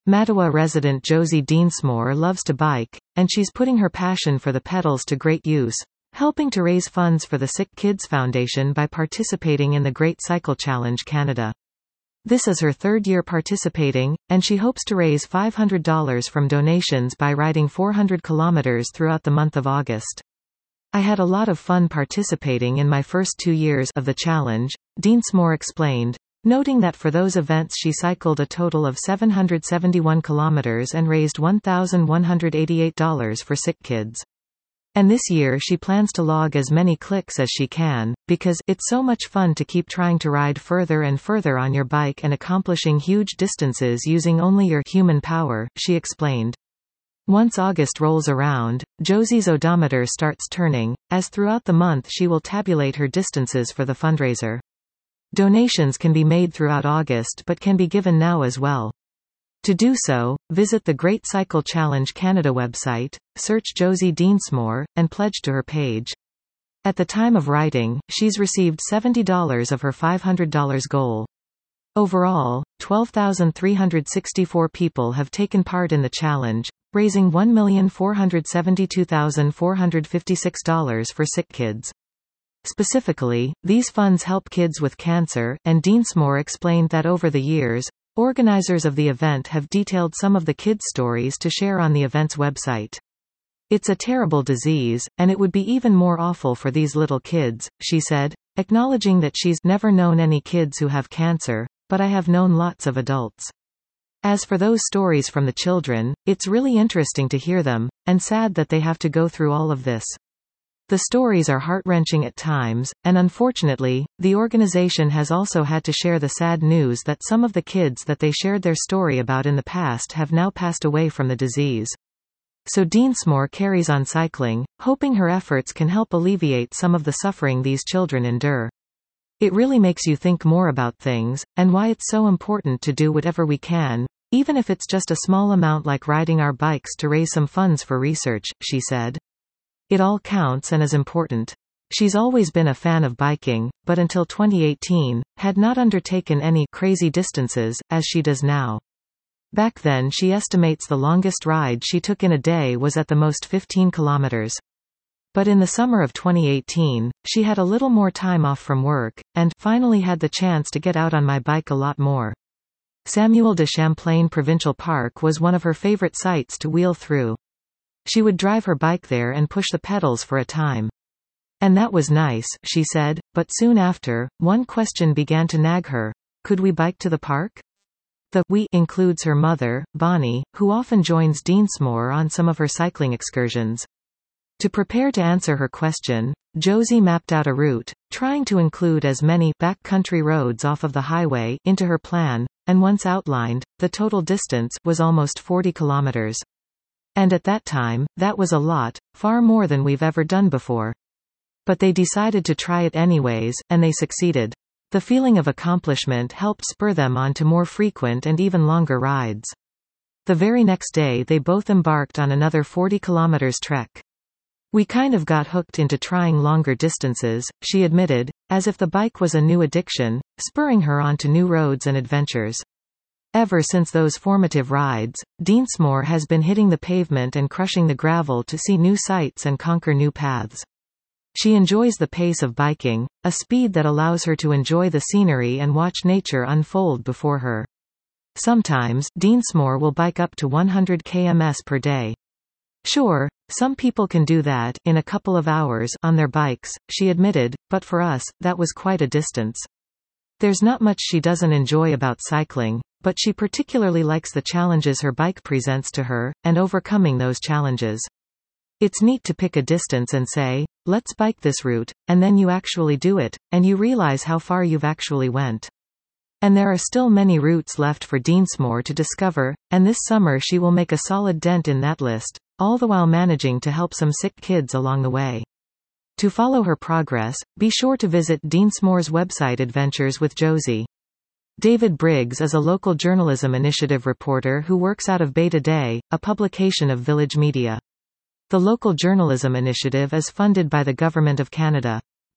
Mattawa resident Josie Deansmore loves to bike, and she's putting her passion for the pedals to great use, helping to raise funds for the Sick Kids Foundation by participating in the Great Cycle Challenge Canada. This is her third year participating, and she hopes to raise $500 from donations by riding 400 kilometers throughout the month of August. I had a lot of fun participating in my first 2 years of the challenge, Deansmore explained, noting that for those events she cycled a total of 771 kilometers and raised $1,188 for sick kids. And this year she plans to log as many clicks as she can, because it's so much fun to keep trying to ride further and further on your bike and accomplishing huge distances using only your human power, she explained. Once August rolls around, Josie's odometer starts turning, as throughout the month she will tabulate her distances for the fundraiser. Donations can be made throughout August but can be given now as well. To do so, visit the Great Cycle Challenge Canada website, search Josie Deansmore, and pledge to her page. At the time of writing, she's received $70 of her $500 goal. Overall, 12,364 people have taken part in the challenge, raising $1,472,456 for sick kids. Specifically, these funds help kids with cancer, and Deansmore explained that over the years, organizers of the event have detailed some of the kids' stories to share on the event's website. It's a terrible disease, and it would be even more awful for these little kids, she said, acknowledging that she's never known any kids who have cancer, but I have known lots of adults. As for those stories from the children, it's really interesting to hear them, and sad that they have to go through all of this. The stories are heart-wrenching at times, and unfortunately, the organization has also had to share the sad news that some of the kids that they shared their story about in the past have now passed away from the disease. So Deansmore carries on cycling, hoping her efforts can help alleviate some of the suffering these children endure. It really makes you think more about things, and why it's so important to do whatever we can, even if it's just a small amount like riding our bikes to raise some funds for research, she said. It all counts and is important. She's always been a fan of biking, but until 2018, had not undertaken any crazy distances, as she does now. Back then she estimates the longest ride she took in a day was at the most 15 kilometers. But in the summer of 2018, she had a little more time off from work, and finally had the chance to get out on my bike a lot more. Samuel de Champlain Provincial Park was one of her favorite sites to wheel through. She would drive her bike there and push the pedals for a time. And that was nice, she said, but soon after, one question began to nag her. Could we bike to the park? The we includes her mother, Bonnie, who often joins Deansmore on some of her cycling excursions. To prepare to answer her question, Josie mapped out a route, trying to include as many backcountry roads off of the highway into her plan, and once outlined, the total distance was almost 40 kilometers. And at that time, that was a lot, far more than we've ever done before. But they decided to try it anyways, and they succeeded. The feeling of accomplishment helped spur them on to more frequent and even longer rides. The very next day they both embarked on another 40 kilometers trek. We kind of got hooked into trying longer distances, she admitted, as if the bike was a new addiction, spurring her on to new roads and adventures. Ever since those formative rides, Deansmore has been hitting the pavement and crushing the gravel to see new sights and conquer new paths. She enjoys the pace of biking, a speed that allows her to enjoy the scenery and watch nature unfold before her. Sometimes, Deansmore will bike up to 100 km per day. Sure, some people can do that in a couple of hours on their bikes, she admitted, but for us, that was quite a distance. There's not much she doesn't enjoy about cycling, but she particularly likes the challenges her bike presents to her, and overcoming those challenges. It's neat to pick a distance and say, let's bike this route, and then you actually do it, and you realize how far you've actually went. And there are still many routes left for Deansmore to discover, and this summer she will make a solid dent in that list, all the while managing to help some sick kids along the way. To follow her progress, be sure to visit Deansmore's website Adventures with Josie. David Briggs is a local journalism initiative reporter who works out of Beta Day, a publication of Village Media. The local journalism initiative is funded by the Government of Canada.